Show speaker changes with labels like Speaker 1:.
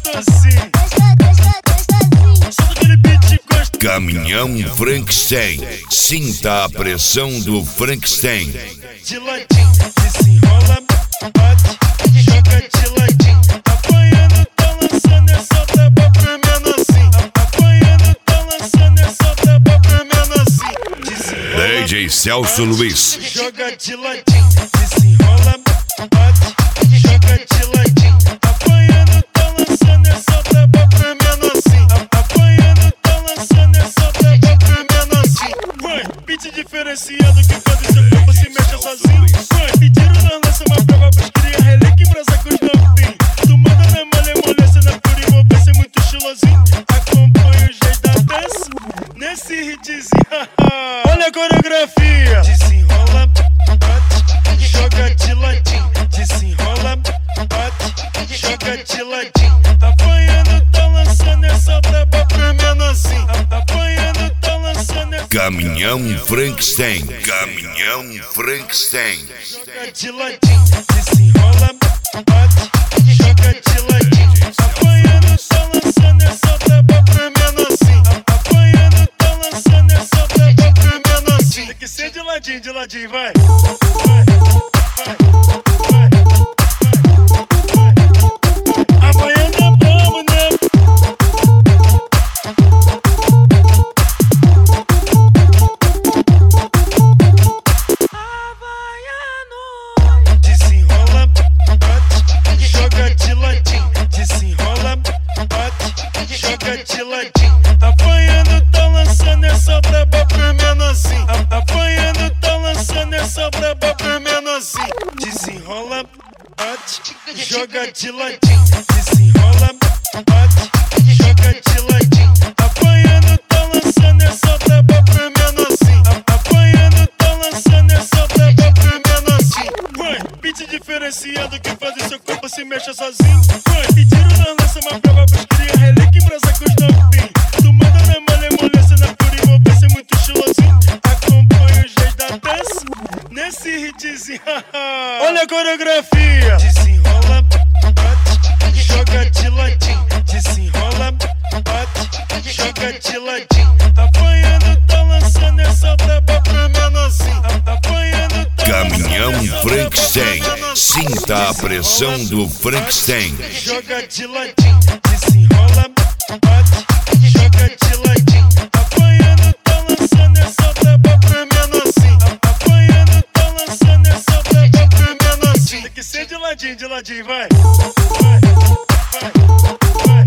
Speaker 1: gostosinho. Solta aquele beat gostoso.
Speaker 2: Caminhão Frankenstein. Sinta a pressão do Frankenstein.
Speaker 1: De ladinho, desenrola, bate, joga de ladinho. Apanhando, tá lançando essa taba pro menorzinho. Apanhando, tá lançando essa taba pro menorzinho.
Speaker 2: DJ Celso Luiz.
Speaker 1: Joga de ladinho, desenrola, bate, joga de ladinho. Apanhando, tá lançando essa taba pro menorzinho. Apanhando, tá lançando essa taba pro menorzinho. Vai, beat diferenciado que quando seu corpo se mexe sozinho. Vai, pediram na lança uma prova pros cria, relíquia em brasa com os novinhos. Tu manda na malemolência, na pura envolvência, muito estilosinho. Acompanha os reis da dança nesse hitzinho. Olha a coreografia. Desenrola, bate, joga de ladinho. Desenrola, bate, joga de ladinho. Apanhando, tá lançando essa taba pro menorzinho. Apanhando, tá lançando essa.
Speaker 2: Caminhão Frankenstein. Caminhão Frankenstein.
Speaker 1: Joga de ladinho, desenrola, bate, joga de ladinho. Apanhando, tá lançando essa taba pro menorzinho. Apanhando, tá lançando essa taba pro menorzinho. Tem que ser de ladinho, vai. Vai, vai, vai, vai. Amanhã tá bom, né? Desenrola, bate, joga de ladinho. Desenrola, bate, joga de ladinho. Apanhando, tá lançando essa braba pro menorzinho. Apanhando, tá lançando essa braba pro menorzinho. Desenrola, bate, joga de ladinho. Desenrola, bate, joga de ladinho. Apanhando, tá lançando essa braba pro menorzinho. Apanhando, tá lançando essa braba pro menorzinho. Vai, beat diferenciado que faz o seu corpo se mexa sozinho. Vai, pediram na lança uma prova pros cria, relíquia em brasa com os novinhos. Tu manda na malemolência, na pura envolvência, muito estilosinho. Acompanha os reis da dança nesse hitzinho. Olha a coreografia. Desenrola, bate, joga de ladinho. Desenrola, bate, joga de ladinho. Apanhando, tá lançando essa braba pro menorzinho. Apanhando, tá
Speaker 2: Caminhão
Speaker 1: lançando essa
Speaker 2: Frankenstein.
Speaker 1: braba pro menorzinho.
Speaker 2: Sinta a pressão do Frankenstein.
Speaker 1: Joga de ladinho, desenrola, bate, joga de ladinho. Apanhando, tá lançando essa taba pro menorzinho. Apanhando, tá lançando essa taba pro menorzinho. Tem que ser de ladinho, vai. Vai, vai, vai.